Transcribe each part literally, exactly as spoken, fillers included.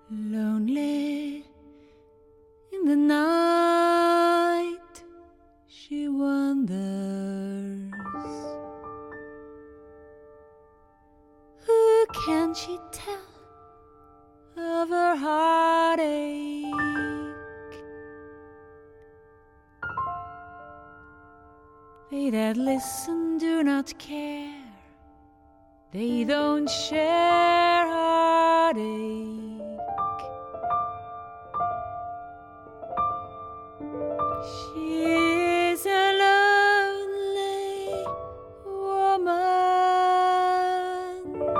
Lonely in the night, she wonders, who can she tell of her heartache? They that listen do not care, they don't share heartache. She is a lonely woman,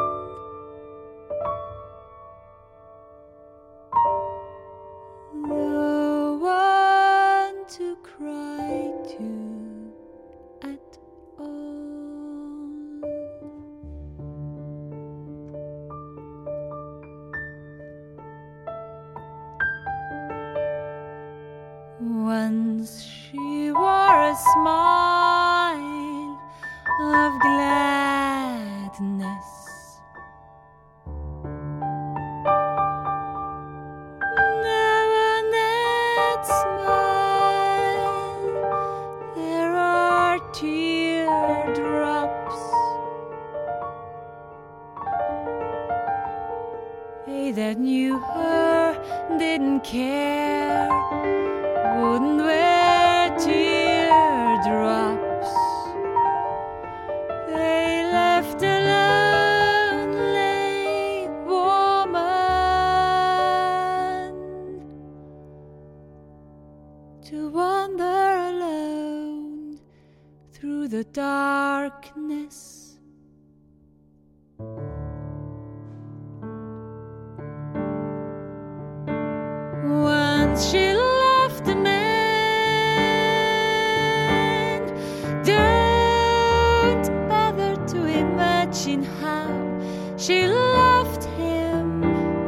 no one to cry to at all. Once she wore a smile of gladness. Now on that smile there are teardrops. They that knew her didn't care, wouldn't wear teardrops. They left a lonely woman to wander alone through the darkness. Once she loved a man, don't bother to imagine how she loved him.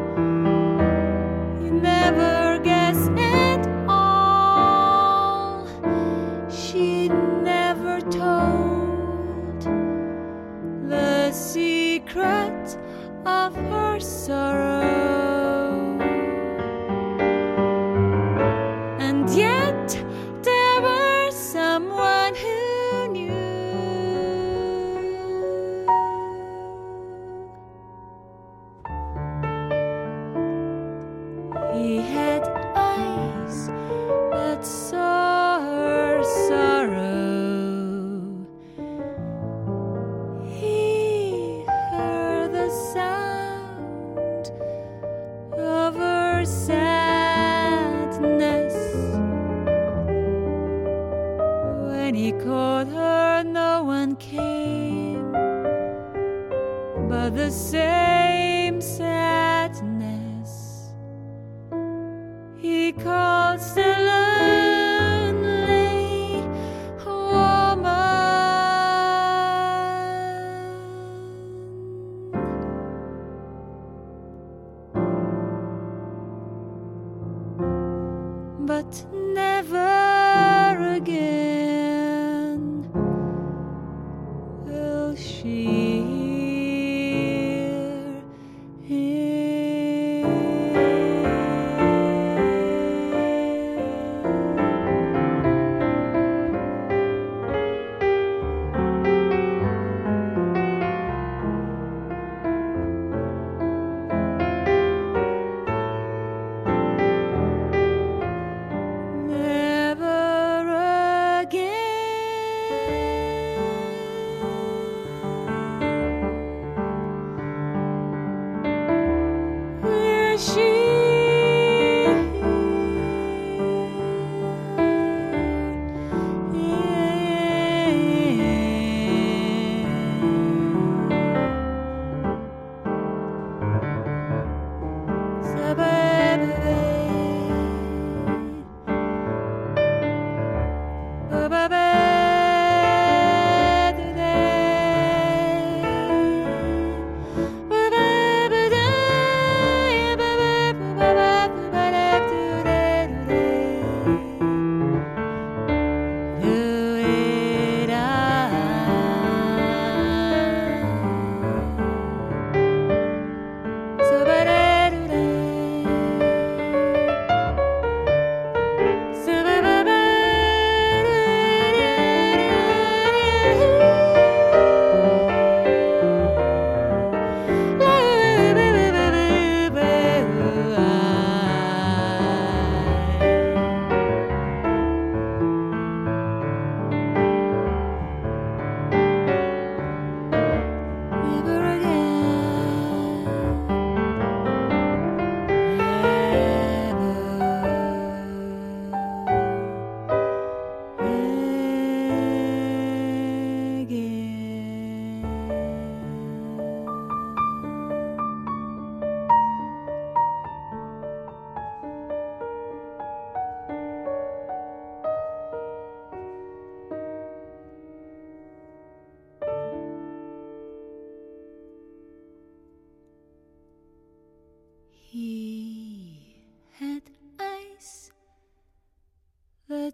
You never guess at all. She never told the secret of her sorrow. And yet there was someone who knew. He had eyes that saw her sorrow. He heard the sound of her sadness. When he called her, no one came, but the same sadness. He calls the lonely woman, but never again will she hear him. Never again will she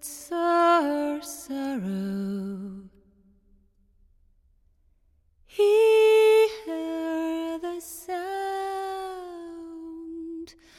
sore sorrow. He heard the sound